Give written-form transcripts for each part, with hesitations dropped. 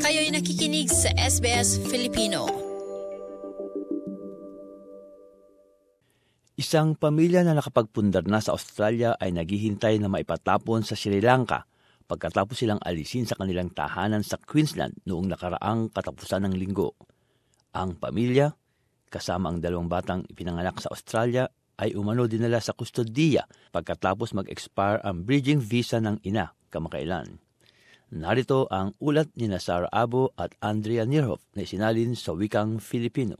Kayo'y nakikinig sa SBS Filipino. Isang pamilya na nakapagpundar na sa Australia ay naghihintay na maipatapon sa Sri Lanka pagkatapos silang alisin sa kanilang tahanan sa Queensland noong nakaraang katapusan ng linggo. Ang pamilya, kasama ang 2 batang ipinanganak sa Australia, ay umano dinala sa kustodiya pagkatapos mag-expire ang bridging visa ng ina kamakailan. Narito ang ulat ni Sarah Abo at Andrea Nierhoff na isinalin sa wikang Filipino.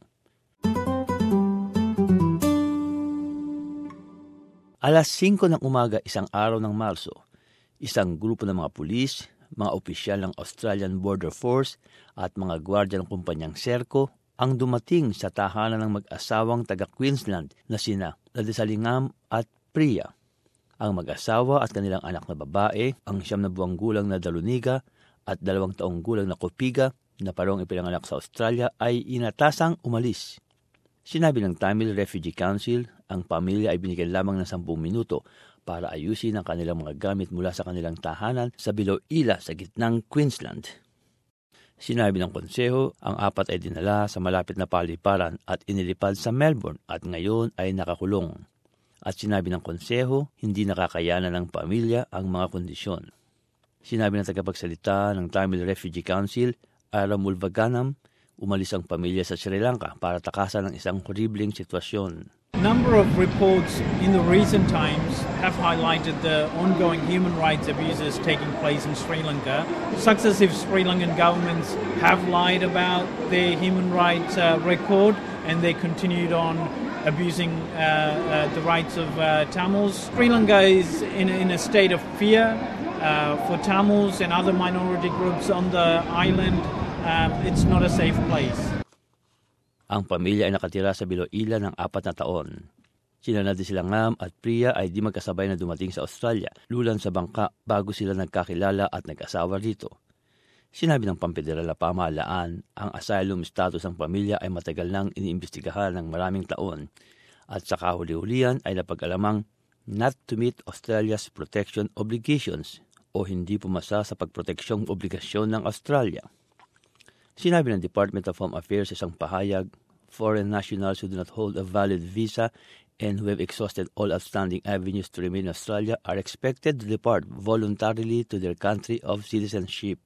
Alas 5 ng umaga isang araw ng Marso, isang grupo ng mga pulis, mga opisyal ng Australian Border Force at mga gwardya ng kumpanyang Serco ang dumating sa tahanan ng mag-asawang taga-Queensland na sina Ladisalingam at Priya. Ang mag-asawa at kanilang anak na babae, ang 9 na buwang gulang na Daluniga at 2 taong gulang na Kopiga na parong ipinanganak sa Australia ay inatasang umalis. Sinabi ng Tamil Refugee Council, ang pamilya ay binigyan lamang ng 10 minuto para ayusin ang kanilang mga gamit mula sa kanilang tahanan sa Biloela sa gitnang Queensland. Sinabi ng konseho, ang 4 ay dinala sa malapit na paliparan at inilipad sa Melbourne at ngayon ay nakakulong. At sinabi ng konseho, hindi nakakayanan ng pamilya ang mga kondisyon. Sinabi ng tagapagsalita ng Tamil Refugee Council, Aram Mulvaganam, umalis ang pamilya sa Sri Lanka para takasan ng isang horibleng sitwasyon. A number of reports in the recent times have highlighted the ongoing human rights abuses taking place in Sri Lanka. Successive Sri Lankan governments have lied about their human rights record, and they continued on abusing the rights of Tamils. Sri Lanka is in a state of fear for Tamils and other minority groups on the island. It's not a safe place. Ang pamilya ay nakatira sa Biloela ng 4 na taon. Sina Ladisalingam at Priya ay di magkasabay na dumating sa Australia, lulan sa bangka bago sila nagkakilala at nag-asawa rito. Sinabi ng Pamfederal na Pamahalaan, ang asylum status ng pamilya ay matagal nang iniimbestigahan ng maraming taon at sa kahuli-hulihan ay napag-alamang not to meet Australia's protection obligations o hindi pumasa sa pagproteksyong obligasyon ng Australia. Sinabi ng Department of Home Affairs sa isang pahayag, foreign nationals who do not hold a valid visa and who have exhausted all outstanding avenues to remain in Australia are expected to depart voluntarily to their country of citizenship.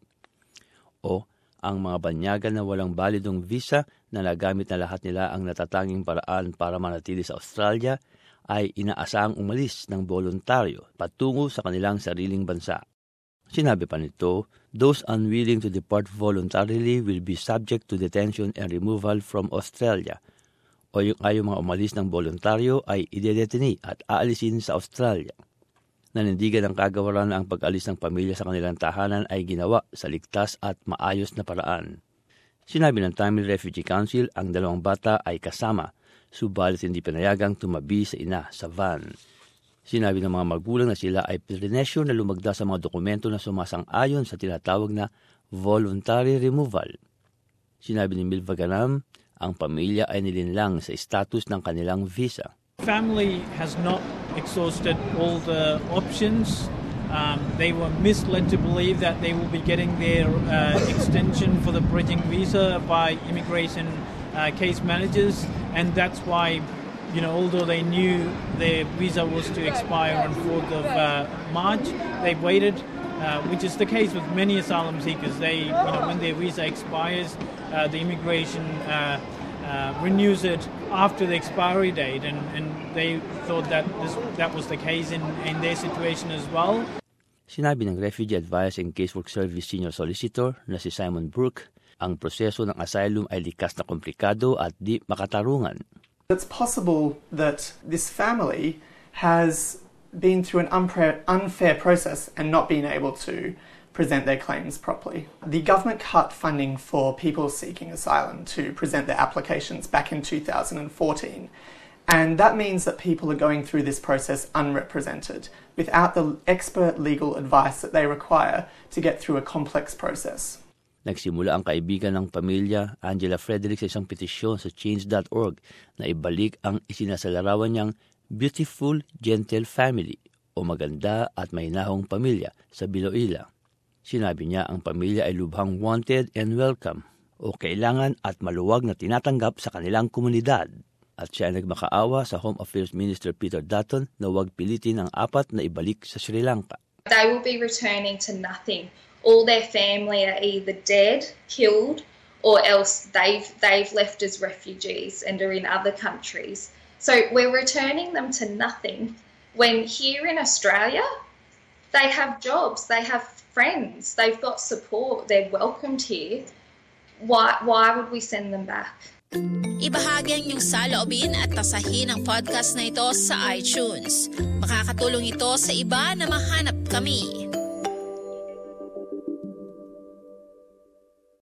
O ang mga banyaga na walang balidong visa na nagamit na lahat nila ang natatanging paraan para manatili sa Australia ay inaasahang umalis ng voluntaryo patungo sa kanilang sariling bansa. Sinabi pa nito, those unwilling to depart voluntarily will be subject to detention and removal from Australia. O yung ayaw mga umalis ng voluntaryo ay idedetini at aalisin sa Australia. Nanindigan ng kagawaran na ang pag-alis ng pamilya sa kanilang tahanan ay ginawa sa ligtas at maayos na paraan. Sinabi ng Tamil Refugee Council, ang 2 bata ay kasama, subalit hindi pinayagang tumabi sa ina sa van. Sinabi ng mga magulang na sila ay prinesyo na lumagda sa mga dokumento na sumasang-ayon sa tinatawag na voluntary removal. Sinabi ni Mulvaganam, ang pamilya ay nilinlang sa status ng kanilang visa. Family has not exhausted all the options. They were misled to believe that they will be getting their extension for the bridging visa by immigration case managers, and that's why, although they knew their visa was to expire on 4th of March, they waited, which is the case with many asylum seekers. They, when their visa expires, the immigration renews it after the expiry date, and they thought that that was the case in their situation as well. Sinabi ng Refugee Advice and Casework Service Senior Solicitor na si Simon Brooke, ang proseso ng asylum ay likas na komplikado at di makatarungan. It's possible that this family has been through an unfair process and not been able to present their claims properly. The government cut funding for people seeking asylum to present their applications back in 2014, and that means that people are going through this process unrepresented, without the expert legal advice that they require to get through a complex process. Nagsimula ang kaibigan ng pamilya, Angela Frederick, sa isang petisyon sa Change.org na ibalik ang isinasalarawan niyang Beautiful, Gentle Family o maganda at mahinahong pamilya sa Biloela. Sinabi niya ang pamilya ay lubhang wanted and welcome o kailangan at maluwag na tinatanggap sa kanilang komunidad. At siya ay nagmakaawa sa Home Affairs Minister Peter Dutton na huwag pilitin ang 4 na ibalik sa Sri Lanka. They will be returning to nothing. All their family are either dead, killed, or else they've left as refugees and are in other countries. So we're returning them to nothing when here in Australia they have jobs, they have friends, they've got support, they're welcomed here. Why would we send them back? Ibahagi ang iyong saloobin at tasahin ang podcast na ito sa iTunes. Makakatulong ito sa iba na mahanap kami.